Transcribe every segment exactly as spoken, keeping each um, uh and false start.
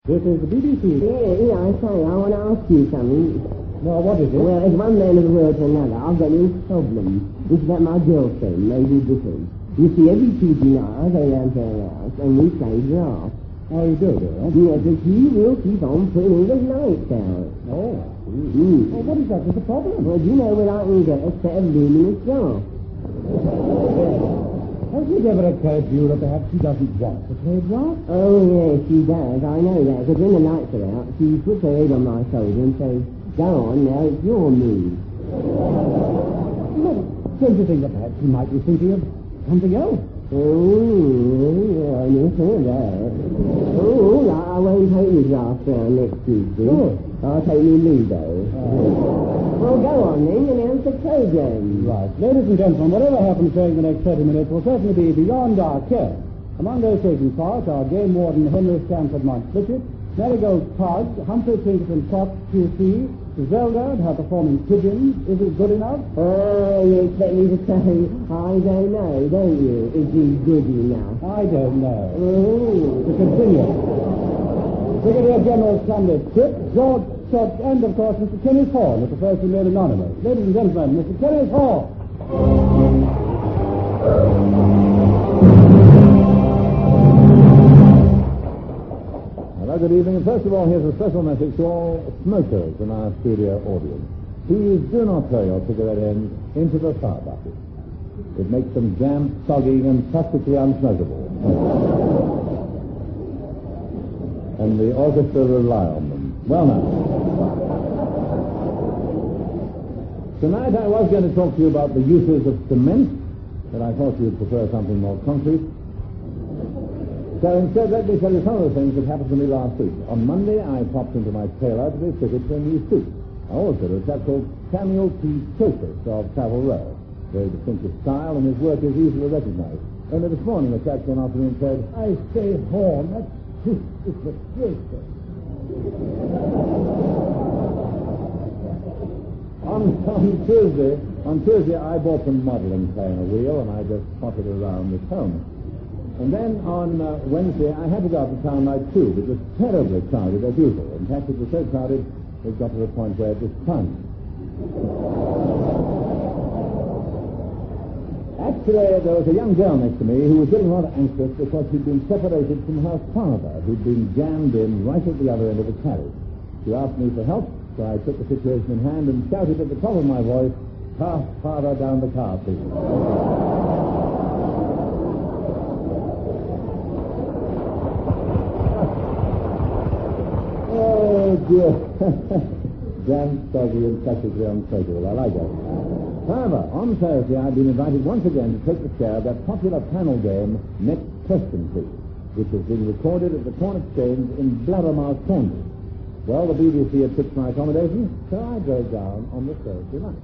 This is the B B C. Yeah, yeah, I say, I want to ask you something. Well, what is it? Well, it's one man of the world to another. I've got this problem. It's about my girlfriend, Mabel Dickens. You see, every Tuesday night I go down to her house and we play draft. Oh, you do, do you? Yeah, but she will keep on putting all the lights out. Oh, Mm. well, what is that? What's the problem? Well, do you know what I can get a set of luminous draft? Has it ever occurred to you that perhaps she doesn't want to play draft? Oh, yeah, she does. I know that. Because when the lights are out, she puts her head on my shoulder and says, go on, now it's your move. Well, don't you think that perhaps she might be thinking of something else? Oh, yeah, I never thought of that. Oh, I, I won't take the draft round next Tuesday. Good. I'll take me Ludo. Well, go on then, announce the program. Right. Ladies and gentlemen, whatever happens during the next thirty minutes will certainly be beyond our care. Among those taking part are Game Warden Henry Stanford Montfitchet, Marigold Podge, Humphrey Pinkerton Cox, Q C, Zelda, her performing Pigeons. Is it good enough? Oh, you expect me to say, I don't know, don't you? Is he good enough? I don't know. Oh. To continue. Brigadier General Stanley Crick, George Stott, and, of course, Mister Kenneth Hall, the first who made anonymous. Ladies and gentlemen, Mister Kenneth Hall. Hello, good evening. First of all, here's a special message to all smokers in our studio audience. Please do not throw your cigarette ends into the fire bucket. It makes them damp, soggy, and practically unsmokable. And the orchestra rely on them. Well, now. Tonight I was going to talk to you about the uses of cement, but I thought you'd prefer something more concrete. So instead, let me tell you some of the things that happened to me last week. On Monday, I popped into my tailor to be fitted for a new suit. I also did a chap called Samuel P. Chilcus of Savile Row. Very distinctive style, and his work is easily recognized. Only this morning, a chap came up to me and said, I say, Horn, that's it's the Chilcus. on, on Tuesday, on Tuesday, I bought some modeling clay and a wheel, and I just potted around at home. And then on uh, Wednesday, I had to go up to town night tube. It was terribly crowded as usual. In fact, it was so crowded, it got to the point where it was fun. Actually, there was a young girl next to me who was getting rather anxious because she'd been separated from her father, who'd been jammed in right at the other end of the carriage. She asked me for help, so I took the situation in hand and shouted at the top of my voice, "Pass father down the car, please." Oh, dear. Damn soggy and practically unshakable. I like that. However, on Thursday, I've been invited once again to take the share of that popular panel game, Next Question Please, which has been recorded at the Corn Exchange in Blattermouth, Cornwall. Well, the B B C had fixed my accommodation, so I drove down on the Thursday night.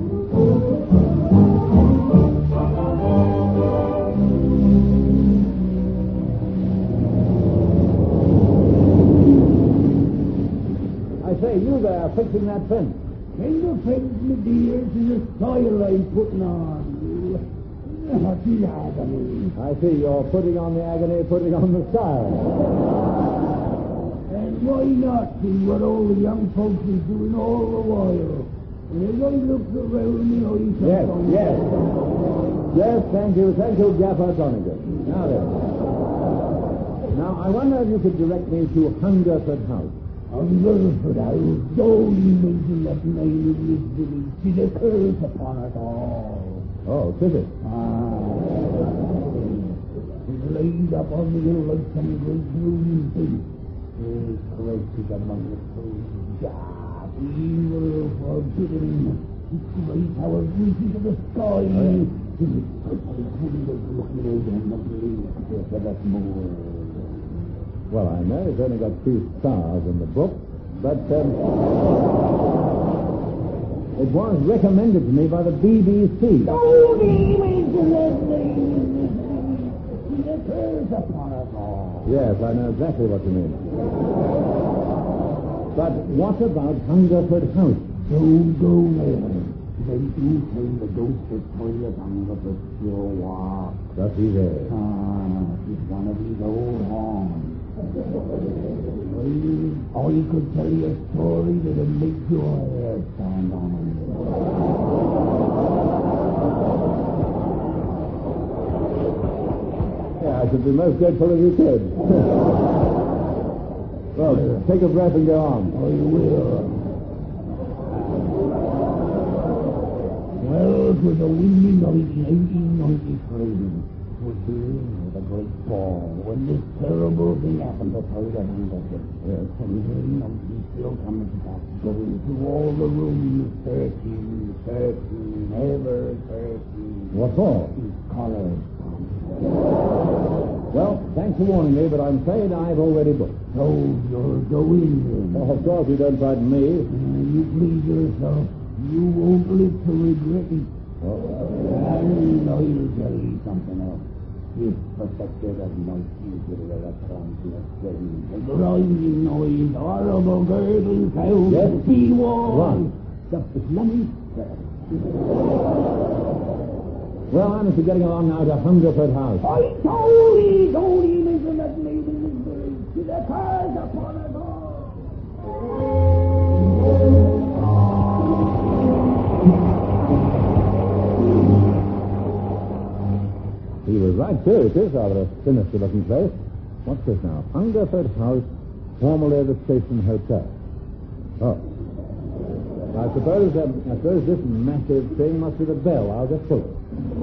I say, you there, fixing that fence. Kind of fence, my dear, to the style I'm putting on. What the agony. I see, you're putting on the agony, putting on the style. And why not see what all the young folks is doing all the while? And as I look around me, I Yes, yes. Yes, thank you. Thank you, Gaffer Donegan. Now then. Now, I wonder if you could direct me to Hungerford House. Hungerford House, don't you mention that name in this village. See the curse upon us all. Oh, is it? Ah. It's laid up on the hill like some great moving thing. His grace is among the souls. God, evil forbidden. His great power reaches to the sky. His perfect windows looking over and not believe for that more. Well, I know it's only got two stars in the book, but um, it was recommended to me by the B B C. Don't even let me see the curse upon us all. Yes, I know exactly what you mean. But what about Hungerford House? Don't go there. They do claim the ghost of toilet Hungerford pure walk. Does he there? Ah, he's one of these old horns. Well, I could tell you a story that'd make your hair stand on end. Yeah, I should be most grateful if you could. Well, take a breath and go on. I will. Well, it was a windy night in eighteen ninety-three. It was here with a great fall when this terrible thing happened to Taylor Anderson. Yes. And here he's still coming back, going through all the rooms, searching, searching, ever searching. What for? His colors. Well, thanks for warning me, but I'm afraid I've already booked. So you're going then? Oh, of course, you don't frighten me. Uh, you please yourself. You won't live to regret it. Oh. And I'll tell you something else. This protector of night usually electrons in a strange, a grinding noise, horrible gurgling sound, yes? be warned. Run. The bloody Well, I'm getting along now to Hungerford House. I told you, don't even let me in this village. To the cars upon us all. He was right, too. It is rather a sinister-looking place. What's this now? Hungerford House, formerly the Station Hotel. Oh. I suppose, um, I suppose this massive thing must be the bell. I'll just pull it.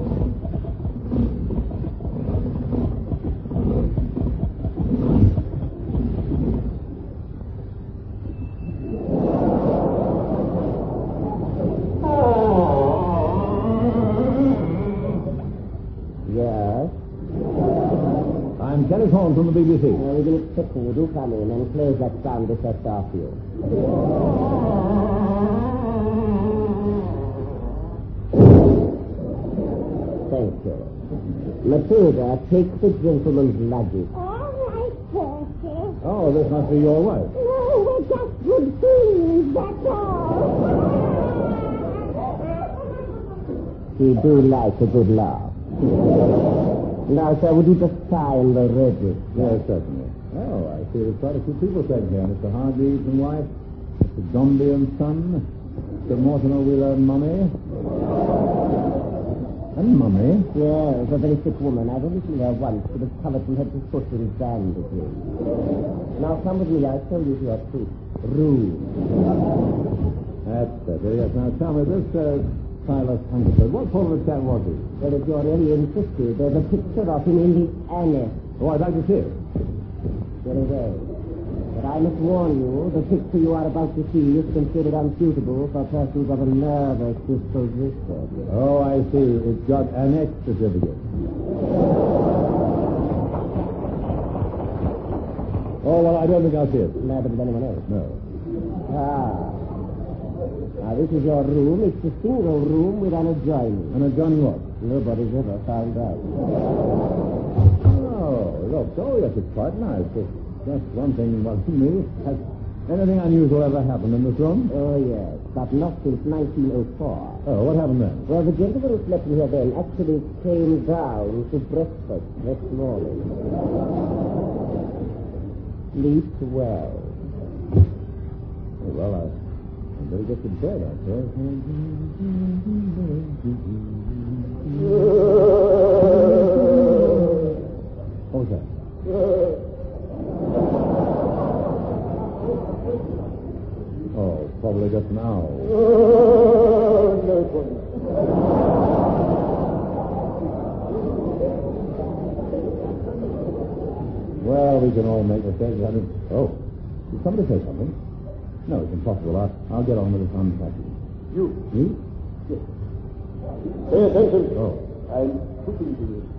Yes? I'm Kenneth Horne from the B B C. Now, we're going to expect you to come in and close that sound effect off you. Thank you. Matilda, take the gentleman's luggage. All right, Percy. Oh, this must be your wife. No, we're just good friends, that's all. You do like a good laugh. Now, sir, would you just sign the register? Yes, certainly. Oh, I see there's quite a few people staying here. Mister Hargreaves and wife, Mister Dombey and son, Mister Mortimer Wheeler and mummy. And mummy? Yes, a very sick woman. I've only seen her once. She was covered from head to foot in bandages. Now, come with me. I'll show you to your seat. Room. That's better. Yes, now tell me, this uh, Silas Hungerford, what sort of a chap was he? Well, if you're really interested, there's a picture of him in the annex. Oh, I'd like to see it. Very well. But I must warn you, the picture you are about to see is considered unsuitable for persons of a nervous disposition. Oh, I see. It's got an X certificate. Oh, well, I don't think I'll see it. Neither did anyone else. No. Ah. Now, this is your room. It's a single room with an adjoining. And adjoining what? Nobody's ever found out. Oh, look. Oh, yes, it's quite nice. But just one thing was to me. Has anything unusual ever happened in this room? Oh, yes, but not since nineteen oh four. Oh, what happened then? Well, the gentleman who slept in here then actually came down to breakfast next morning. Sleep well. Oh, well, I, I better get to bed, I suppose. What was that? Oh, probably just now. Well, we can all make mistakes. I mean, oh, did somebody say something? No, it's impossible. I'll, I'll get on with this unpacking. You. You? Yes. Pay attention. Oh. I'm talking to you.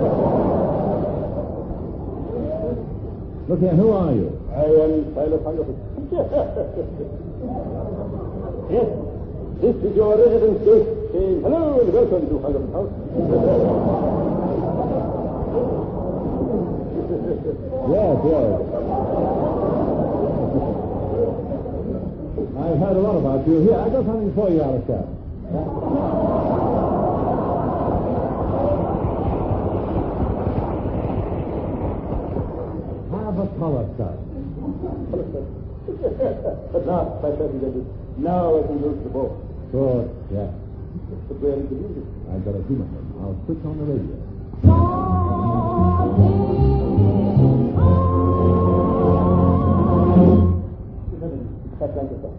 Look here, who are you? I am Silas Hungerford. Yes. This is your residence gate saying hello and welcome to Hungerford House. Yes, yes. I've heard a lot about you. Here, I've got something for you, Alistair. Have a collar stuff. At last, my friend Dennis. Now I can use the boat. Good, yeah. But where is the music? I've got a human one. I'll switch on the radio. That's like it.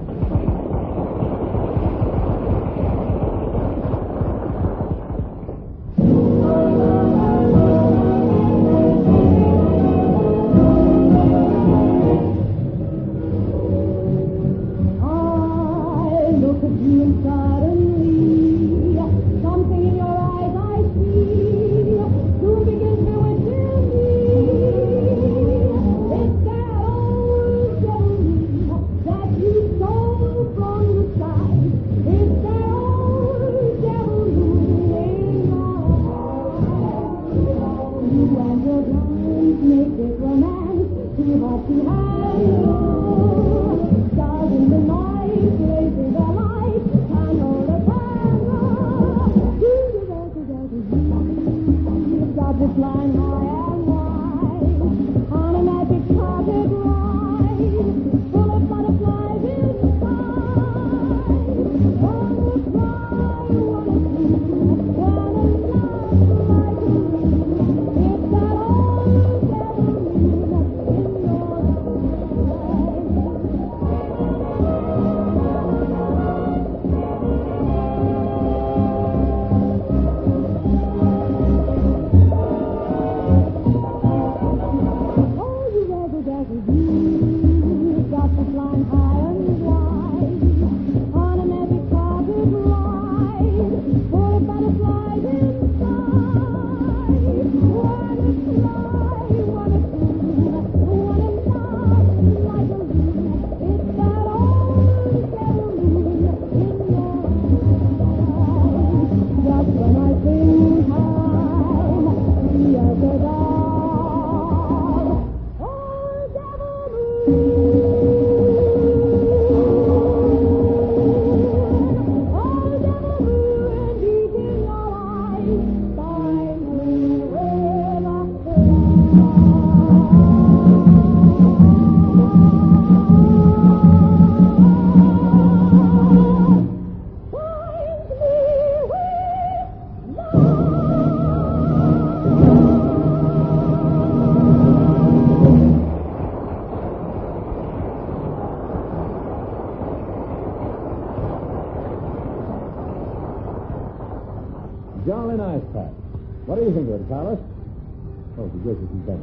Jolly nice, Pat. What do you think of it, Carlos? Oh, the gracious and better.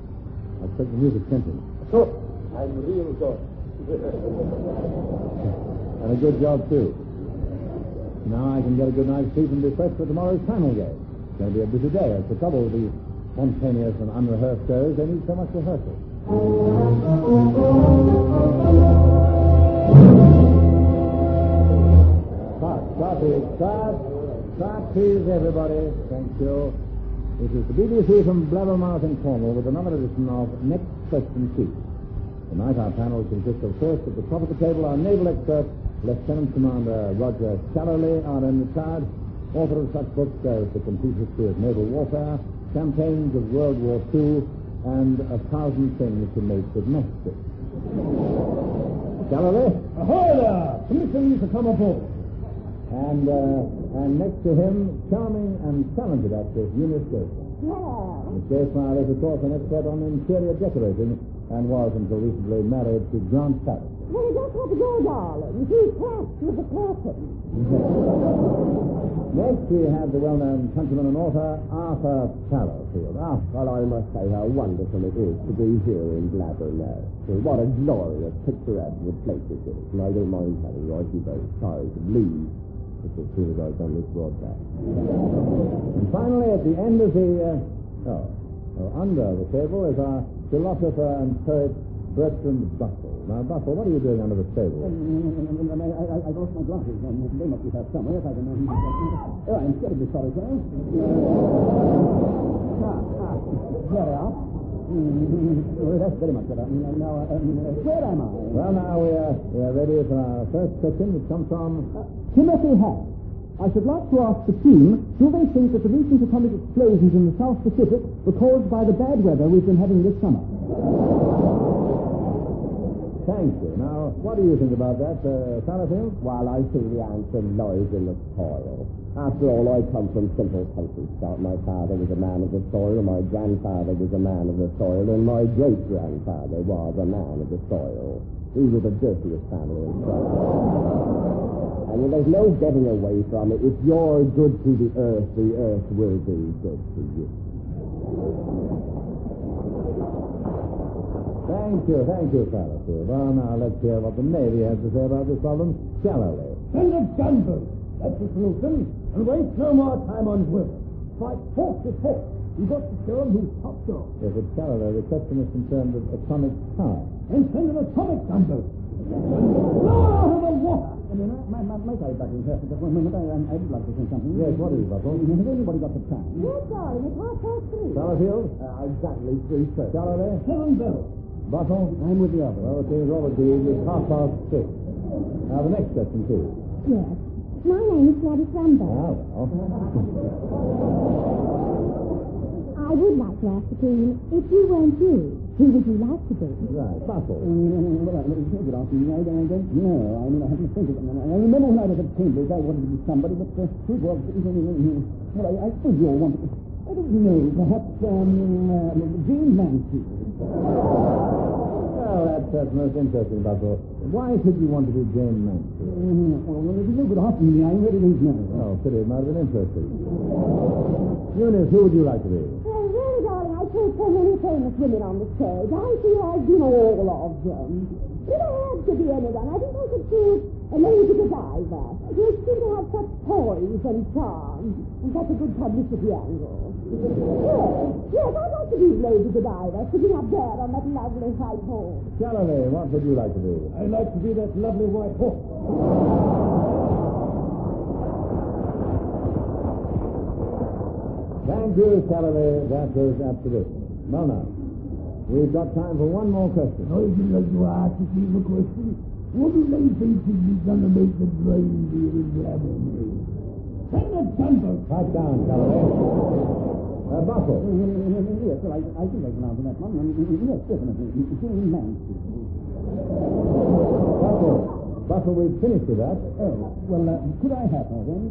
I'll take the music simply. So, I'm real good. And a good job, too. Now I can get a good night's sleep and be fresh for tomorrow's final game. It's going to be a busy day. That's the trouble with these spontaneous and unrehearsed shows. They need so much rehearsal. Start, start, please. Start. Start, please, everybody. Thank you. This is the B B C from Blabbermouth in Cornwall with another edition of Next Question Chief. Tonight our panel consists of first at the top of the table our naval expert, Lieutenant Commander Roger Shallowly, R N retired, author of such books as The Complete History of Naval Warfare, Campaigns of World War Two, and A Thousand Things to Make with Matchsticks. Shallowly? Ahoy there! Permission to come aboard. And, uh, and next to him, charming and talented actress Eunice Gaysmire. Hello. Miss Gaysmire is, of course, an expert on interior decorating and was, until recently, married to Grant Paris. Well, you don't have to go, darling. He's classed with the curtain. Next, we have the well-known countryman and author, Arthur Fallowfield. Ah, Well, I must say how wonderful it is to be here in Blabbermouth. Well, what a glorious, picturesque place it is. And I don't mind telling you, I'd be very sorry to leave as soon as I've done this broadcast. And finally, at the end of the, uh, oh, oh, under the table is our philosopher and poet, Bertrand Buffle. Now, Buffle, what are you doing under the table? Um, I, I, I lost my glasses, and they must be here somewhere if I can... Um, oh, I'm terribly sorry, sir. Ah, ah, here they are. Mm, oh, that's very much better. Now, uh, um, where am I? Well, now we are, we are ready for our first question, which comes from... Uh, Timothy Hack. I should like to ask the team, do they think that the recent atomic explosions in the South Pacific were caused by the bad weather we've been having this summer? Thank you. Now, what do you think about that, uh, Satterfield? Well, I think the answer lies in the soil. After all, I come from simple country Scout. My father was a man of the soil, my grandfather was a man of the soil, and my great-grandfather was a man of the soil. We were the dirtiest family in France. And there's no getting away from it. If you're good to the earth, the earth will be good to you. Thank you, thank you, Satterfield. Well, now, let's hear what the Navy has to say about this problem. Galloway. Send a gunboat. That's the solution. And waste no more time on women. Fight force to force. You've got to show them who's top dog. Yes, but Galloway, the question is concerned with atomic power. And send an atomic gunboat. Blow out of the water. I mean, my, my, my guy back in here for just one moment. I, I, I'd like to say something. Yes, what is it, Buckle? Has anybody got the time? Yes, darling, it's half past three. Satterfield? Uh, exactly three thirty. Galloway? Seven bells. Buckle? I'm with the other. Well, it seems Robert Dees is half past six. Now, the next question, please. Yes. My name is Gladys Lambert. Ah, well. I would like to ask the Queen, if you weren't you, who would you like to be? Right, Buckle. Um, well, I, good afternoon. I, I don't know. I mean, I haven't think of it. I remember when I was at Cambridge, I wanted to be somebody, but uh, who was... Well, I, I suppose you all wanted to... I don't know. Perhaps, um, uh, Jane Mansfield. Well, that's, that's most interesting, Buckle. Why should you want to be Jane Mansfield? Uh, well, if you know good afternoon me, I really don't know. Oh, pity. It might have been interesting. Eunice, who would you like to be? Well, really, darling, I saw so many famous women on the stage. I feel I've been all of them. If I had to be anyone, I think I could choose a Lady Godiva. You seem to have such poise and charm, and such a good publicity angle. Yes, yes, I'd like to be Lady Godiva, sitting up there on that lovely white horse. Galloway, what would you like to be? I'd like to be that lovely white horse. Thank you, Galloway. That was absolute. Well, now, we've got time for one more question. I would like to ask a simple question. What do they think is going to make the reindeer in Blabbing? Send a gunboat. Pipe down, Galloway. Uh, Buckle. Yes, well, I, I think I can answer that one. Yes, definitely. Jane Mansfield. Buckle. Buckle, we've finished with that. Oh, well, uh, could I have her then?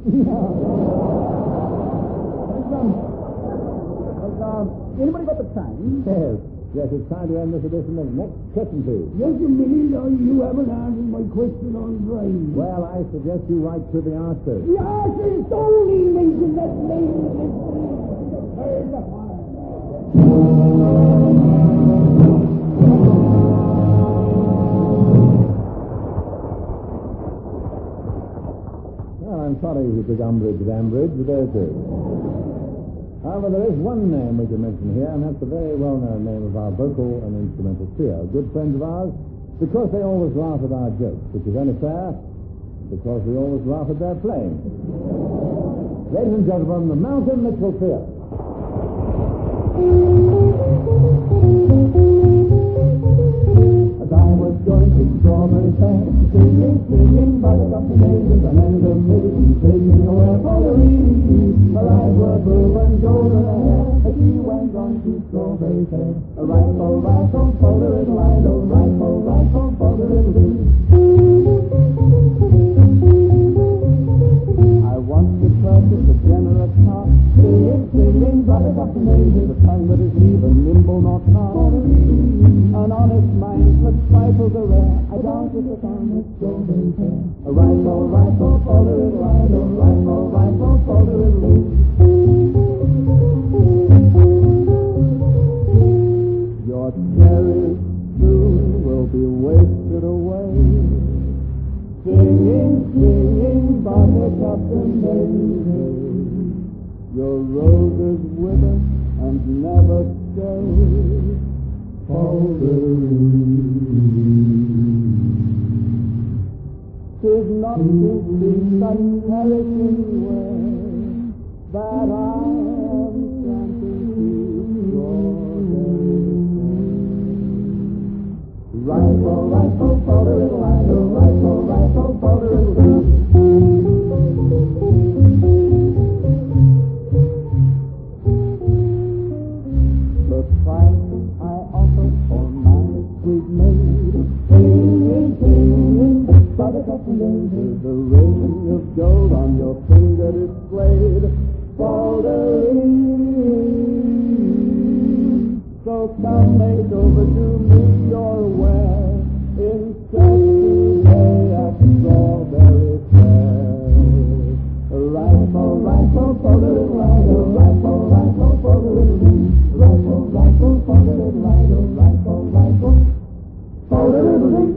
um, well, um, anybody got the time? Yes. Yes, it's time to end this edition of Next Question, please. Yes, you mean uh, you haven't answered my question on brains. Well, I suggest you write to the answer. The answer's only mention that name is heard the fire. Well, I'm sorry you took umbrage with Ambridge, but there it is. However, there is one name we can mention here, and that's the very well-known name of our vocal and instrumental trio, good friends of ours, because they always laugh at our jokes, which is only fair, because we always laugh at their playing. Ladies and gentlemen, the Mountain Mitchell Trio. As I was going to Strawberry Fair, singing, singing, buttercup daisies, and then the maiden singing away for the reed. Her eyes were blue and golden hair, as she went on to Strawberry Fair. A rifle, rifle, for the little idol, rifle, rifle, for the little bee. I want to purchase a generous heart, singing, singing, buttercup daisies, a tongue that is even nimble, not hard. An honest mind, but trifles are rare. I doubt if it's honest, Strawberry Fair. A rifle, rifle, for the little idol, rifle, rifle, for the little bee. Your cherries soon will be wasted away, singing, singing, buttercup and daisies. Your roses wither and never stay. Tis not to be such perishing way that I am planting to Strawberry Fair. Rifle, rifle, for the little idol, rifle, rifle, for the little bee. The price I offer Is the ring of gold on your finger displayed? Balderine. So come make over to me your ware in sexy way at Strawberry Fair. Rifle, rifle, for the little rider, rifle, rifle, for the little ring. Rifle, rifle, for the little rider, rifle, rifle, for the little ring.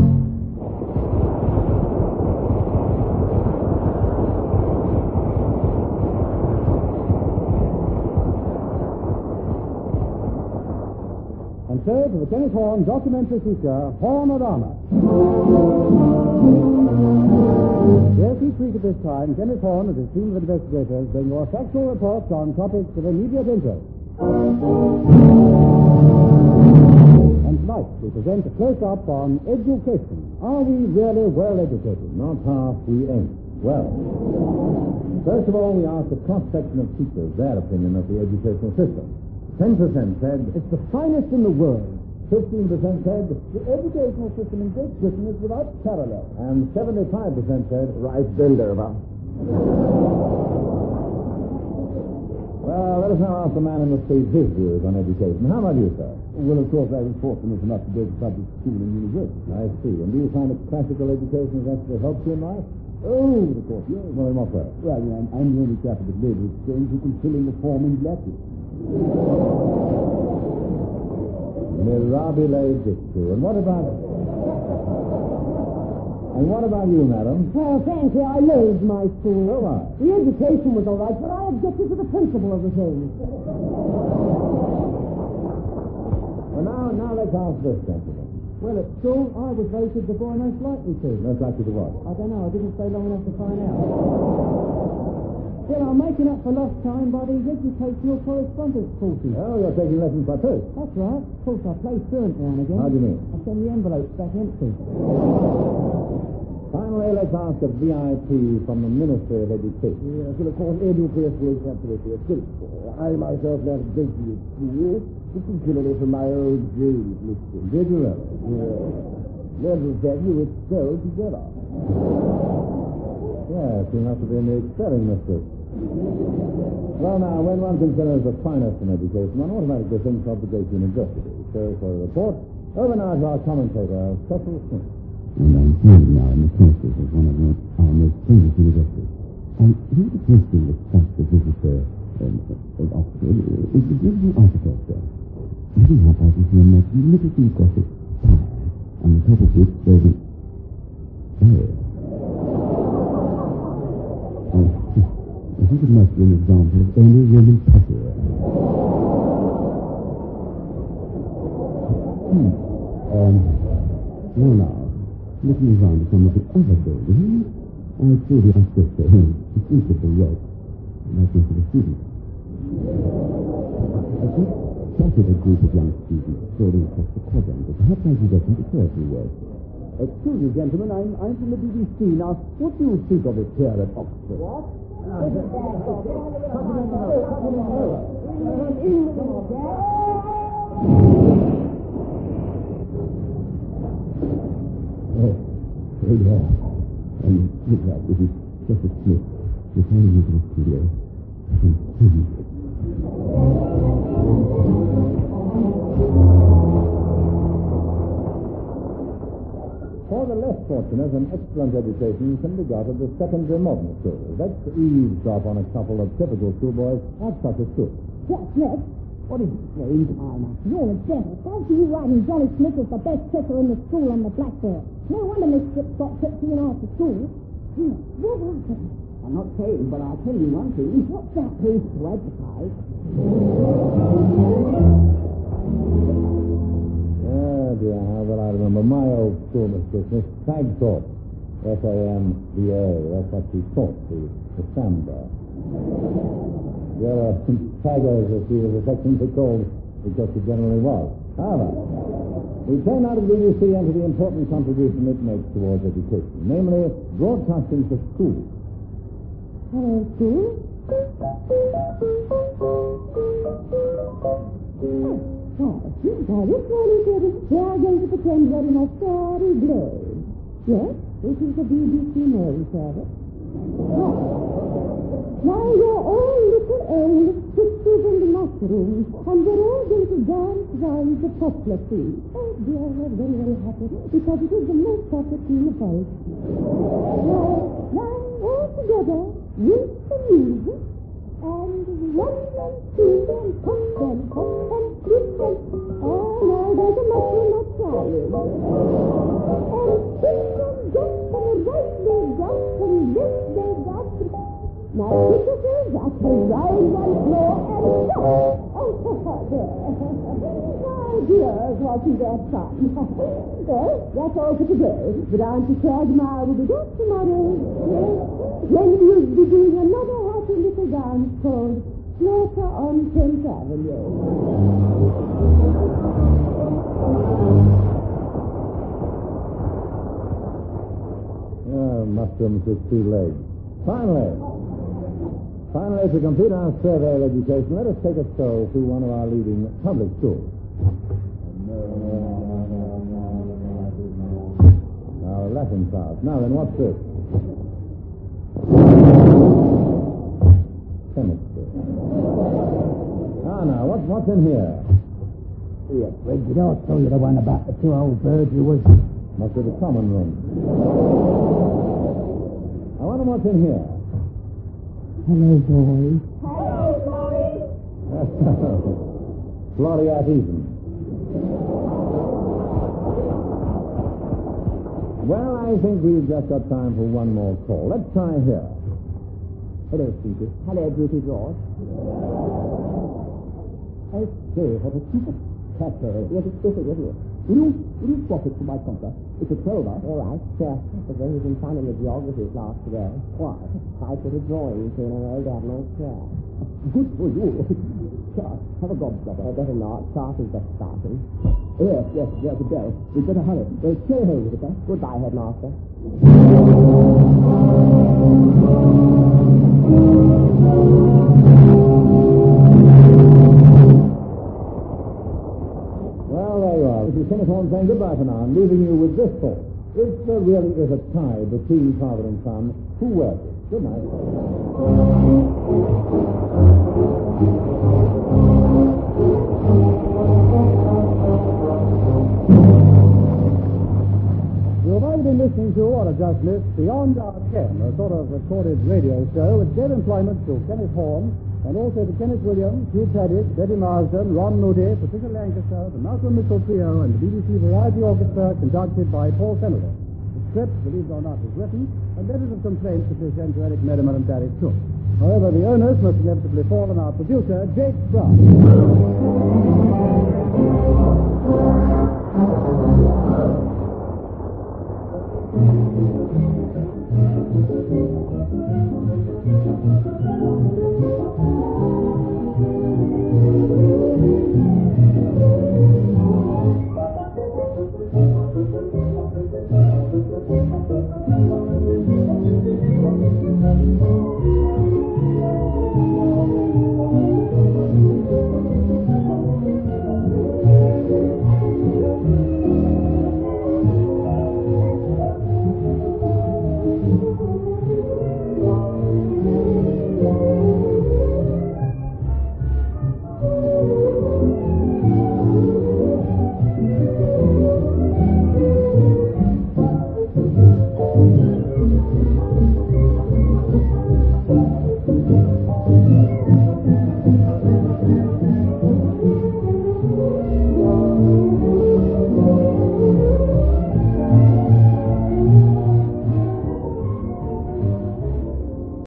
And so to the Kenneth Horne documentary feature, Hornorama. Yes, each week at this time, Kenneth Horne and his team of investigators bring you factual reports on topics of immediate interest. And tonight we present a close-up on education. Are we really well educated? Not half, we ain't. Well, first of all, we asked a cross-section of teachers their opinion of the educational system. Ten percent said It's the finest in the world. Fifteen percent said, The educational system in Great Britain is without parallel. and seventy-five percent said, Right, Bilderva. well, let us now ask the man in the street his views on education. How about you, sir? Well, of course, I was fortunate enough to go to public school and university. I see. And do you find that classical education has actually helped you in life? Oh, of course, yes. Well, in what way? Well, you know, I'm, I'm the only chap at the Labour Exchange who can fill in the form in blackness. Mirabile dictu. And what about... And what about you, madam? Well, frankly, I loathed my school. Oh, why? The education was all right, but I objected to the principle of the thing. Well, now, now let's ask this gentleman. Well, at school, I was voted the boy most likely to. Most likely to what? I don't know. I didn't stay long enough to find out. Still, I'm making up for lost time by these educational correspondence courses. Oh, you're taking lessons by post. That's right. Of course, I play truant now and again. How do you mean? I send the envelopes back empty. Finally, let's ask a V I P from the Ministry of Education. Yes, well, of course, education is absolutely essential. I myself never did to school, particularly for my old James, Mister Did you really? Yes. Never tell you it's so together. Yes, you must have been the excelling mistress. Well, now, when one considers the finest in education, one automatically thinks of the great university. So, for a report, over now to our commentator, Cecil Smith. And I'm standing now in the classes of one of our, our most famous universities. And here the first thing that strikes the visitor um, at Oxford is the beautiful architecture. Looking up, I can see a magnificent Gothic tower, on the top of which there's an... Oh. Oh, I think it must be an example of early Roman pottery. Hmm. Um, well now, looking around at some of the other buildings, I saw the architecture, the principal work, like this of a student. I just spotted a group of young students strolling across the quadrangle. Perhaps I should get them to curtain work. Excuse me, gentlemen, I'm, I'm from the B B C. Now, what do you think of it here at Oxford? What? Oh, there you are. And look at this is Professor Smith, returning into the studio. For the less fortunate, an excellent education can be got at the secondary modern school. Let's eavesdrop on a couple of typical schoolboys at such a school. What's next? What is it, James? I'm not. You're a devil. Fancy you writing Johnny Smith as the best checker in the school on the blackboard. No wonder Miss Skip got tipsy and after school. Hmm, what happened? I'm not saying, but I'll tell you one thing. What's that piece to advertise? Oh, dear, how well I remember my old school mistress, Miss Fagthorpe. S A M B A. That's what she taught, the, the samba. There were faggers, as she was affectionately called, because she generally was. However, we turn now to the B B C and to the important contribution it makes towards education, namely broadcasting for schools. Hello, school? Oh, now this one is ready. Here I go to pretend that in a starry globe. Yes? This is the B B C mail service. Now you're all little old sisters in the mushrooms, and we're all going to dance round the poplar tree. Oh dear, we're very, very happy, because it is the most popular tree in the forest. Now, now, all together, with the music, and run and sing and pop and pop and flip and... Oh, no, there's a mushroom not trying. And sing and jump and right leg up and left leg up. Now, sisters, that's the round one floor and stop. Oh, there. My dears, wasn't that fun? Well, that's all for today. But Auntie Cragmire will be back tomorrow. Yes, when we'll be doing another happy little dance called Slaughter on tenth Avenue. Oh, mushrooms with two legs. Finally, finally, to complete our survey of education, let us take a stroll through one of our leading public schools. Our Latin class. Now then, what's this? Chemistry. Ah, now, what, what's in here? Here, Bridget, I'll show you the one about the two old birds you was... Must be the common room. I wonder what's in here. Hello, boys. Hello, boys. Floriat Eaton. Well, I think we've just got time for one more call. Let's try here. Hello, Stevie. Hello, Beauty George. I say, what a stupid cat there is. Yes, it's stupid, isn't it? Will you, will you swap it for my compass? It's a twelve, huh? All right, sure. But then he's been fun in the geography class today. Why? I put a drawing to an old Admiral chair. Good for you. Charles, have a gobstopper. Uh, better not. Charles is just starting. Yes, yes, there's a bell. We'd better hurry. There's stay home with it, huh? Goodbye, headmaster. Well, there you are. This is Kenneth Horne saying goodbye for now. I'm leaving you with this thought. If there really is a tie between father and son, who wears it? Good night. You've already been listening to, or have just missed, Beyond Our Ken, a sort of recorded radio show which gave employment to Kenneth Horne, and also to Kenneth Williams, Hugh Pettit, Betty Marsden, Ron Moody, Patricia Lancaster, the Malcolm Mitchell Trio, and the B B C Variety Orchestra, conducted by Paul Fenelon. The script, believe it or not, was written, and letters of complaints to be sent to Eric Merriman and Barry Cook. However, the onus must inevitably fall on our producer, Jake Brown.